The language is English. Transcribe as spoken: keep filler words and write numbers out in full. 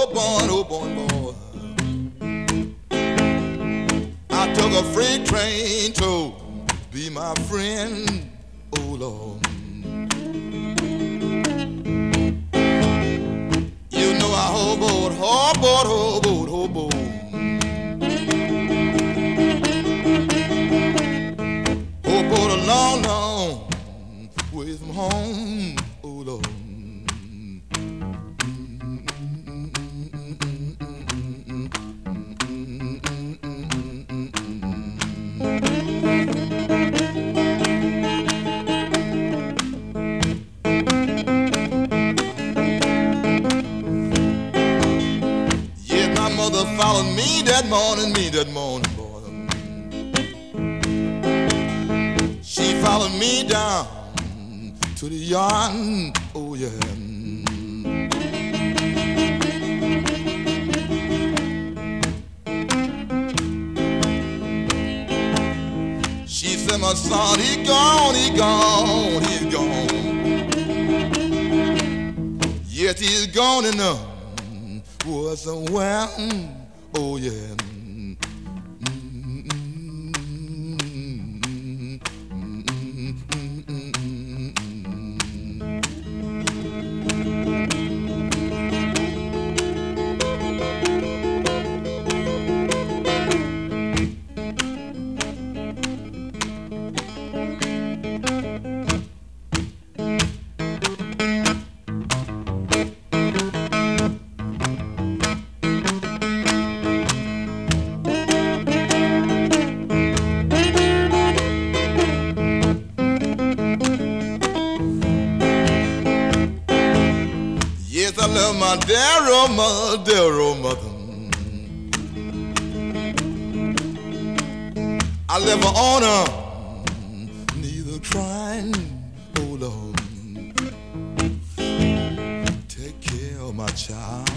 Hoborn, Hoborn, boy. I took a freight train to be my friend, oh Lord. You know I hoboed, hoboed, hoboed, hoboed. Hoboed a long, long way from home, oh Lord. Mother followed me that morning, me that morning, boy. She followed me down to the yard, oh yeah. She said, my son, he gone, he gone, he's gone. Yes, he's gone enough. Was somewhere, oh yeah. Yes, I love my dear old mother, dear old mother. I live on her, neither crying, oh Lord. Take care of my child.